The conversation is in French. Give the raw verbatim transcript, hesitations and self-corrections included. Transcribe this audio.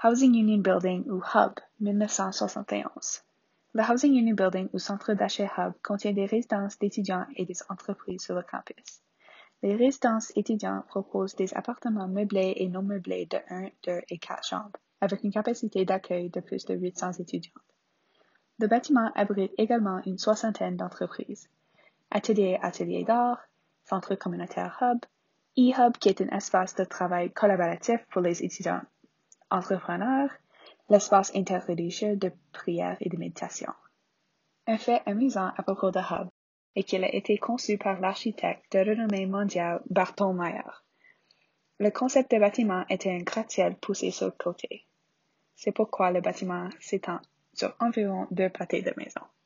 Housing Union Building ou Hub, mille neuf cent soixante et onze. Le Housing Union Building ou Centre d'achat Hub contient des résidences d'étudiants et des entreprises sur le campus. Les résidences étudiants proposent des appartements meublés et non meublés de un, deux et quatre chambres, avec une capacité d'accueil de plus de huit cents étudiants. Le bâtiment abrite également une soixantaine d'entreprises. Atelier Atelier d'art, Centre communautaire Hub, eHub qui est un espace de travail collaboratif pour les étudiants entrepreneurs, l'espace interreligieux de prière et de méditation. Un fait amusant à propos de Hub est qu'il a été conçu par l'architecte de renommée mondiale Barton Meyer. Le concept de bâtiment était un gratte-ciel poussé sur le côté. C'est pourquoi le bâtiment s'étend sur environ deux pâtés de maison.